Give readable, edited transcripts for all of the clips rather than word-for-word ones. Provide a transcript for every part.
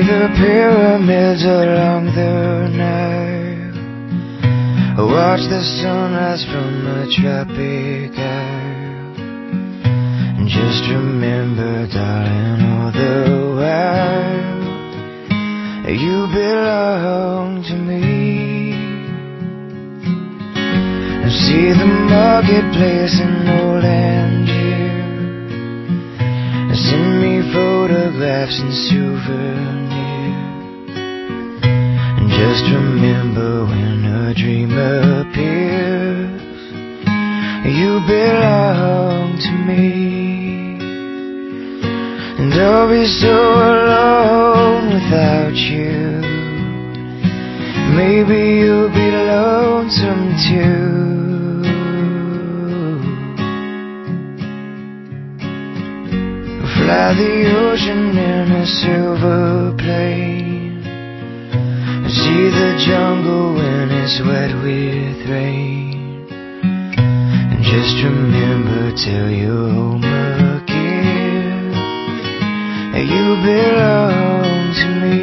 the pyramids along the Nile. Watch the sunrise from a tropic isle. And just remember, darling, all the while you belong to me. And see the marketplace in old Angier. Send me photographs and souvenirs. And just remember, when a dream appears, you belong to me. And I'll be so alone without you. Maybe you'll be lonesome too. Fly the ocean in a silver plane. See the jungle when it's wet with rain. And just remember, till you're home again, you belong to me.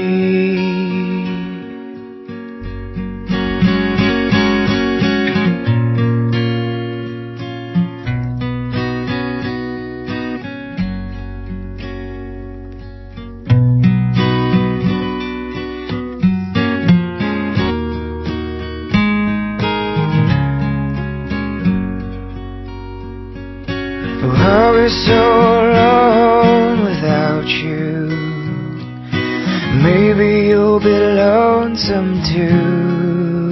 I'll be so alone without you. Maybe you'll be lonesome too.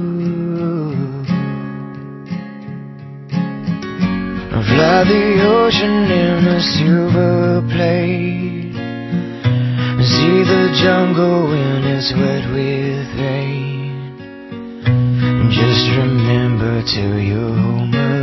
I'll fly the ocean in a silver plane. See the jungle when it's wet with rain. And just remember, till you're home